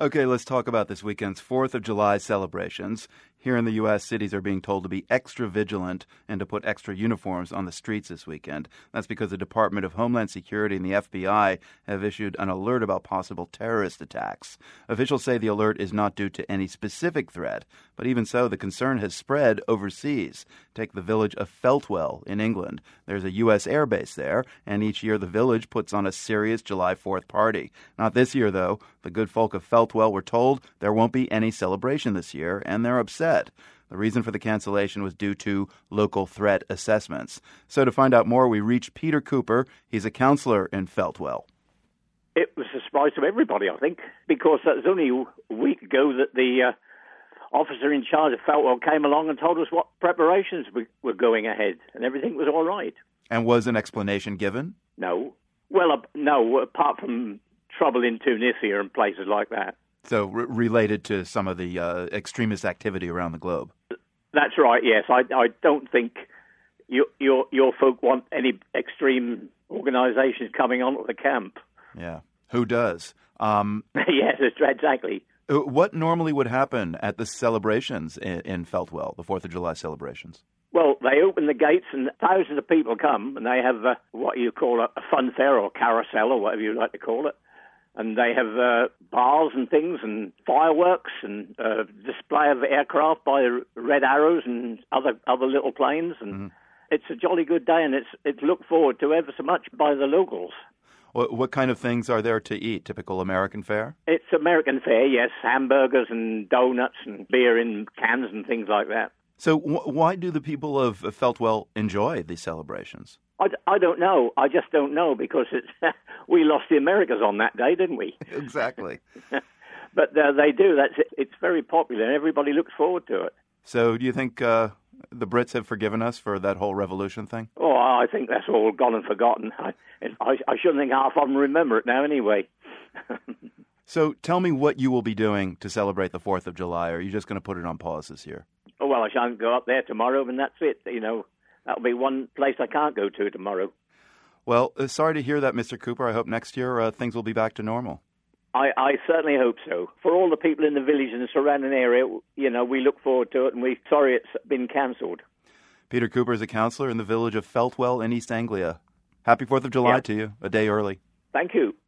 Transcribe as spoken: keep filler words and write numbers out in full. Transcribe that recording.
Okay, let's talk about this weekend's fourth of July celebrations. Here in the U S, cities are being told to be extra vigilant and to put extra uniforms on the streets this weekend. That's because the Department of Homeland Security and the F B I have issued an alert about possible terrorist attacks. Officials say the alert is not due to any specific threat, but even so, the concern has spread overseas. Take the village of Feltwell in England. There's a U S airbase there, and each year the village puts on a serious July fourth party. Not this year, though. The good folk of Feltwell were told there won't be any celebration this year, and they're upset. The reason for the cancellation was due to local threat assessments. So to find out more, we reached Peter Cooper. He's a counselor in Feltwell. It was a surprise to everybody, I think, because it was only a week ago that the uh, officer in charge of Feltwell came along and told us what preparations were going ahead, and everything was all right. And was an explanation given? No. Well, uh, no, apart from trouble in Tunisia and places like that. So r- related to some of the uh, extremist activity around the globe. That's right, yes. I, I don't think you, your your folk want any extreme organisations coming on to the camp. Yeah. Who does? Um, yes, exactly. What normally would happen at the celebrations in, in Feltwell, the fourth of July celebrations? Well, they open the gates and thousands of people come, and they have uh, what you call a, a fun fair or carousel or whatever you like to call it. And they have uh, bars and things and fireworks and uh, display of aircraft by Red Arrows and other other little planes. And mm-hmm. It's a jolly good day, and it's it's looked forward to ever so much by the locals. What, what kind of things are there to eat? Typical American fare? It's American fare, yes. Hamburgers and donuts and beer in cans and things like that. So wh- why do the people of Feltwell enjoy these celebrations? I, I don't know. I just don't know because it's, we lost the Americas on that day, didn't we? Exactly. But uh, they do. That's it. It's very popular, and everybody looks forward to it. So do you think uh, the Brits have forgiven us for that whole revolution thing? Oh, I think that's all gone and forgotten. I, I, I shouldn't think half of them remember it now anyway. So tell me what you will be doing to celebrate the fourth of July. Or are you just going to put it on pause this year? Oh, well, I shan't go up there tomorrow, and that's it, you know. That'll be one place I can't go to tomorrow. Well, uh, sorry to hear that, Mister Cooper. I hope next year uh, things will be back to normal. I, I certainly hope so. For all the people in the village and the surrounding area, you know, we look forward to it, and we're sorry it's been cancelled. Peter Cooper is a counsellor in the village of Feltwell in East Anglia. Happy fourth of July yeah. to you, a day early. Thank you.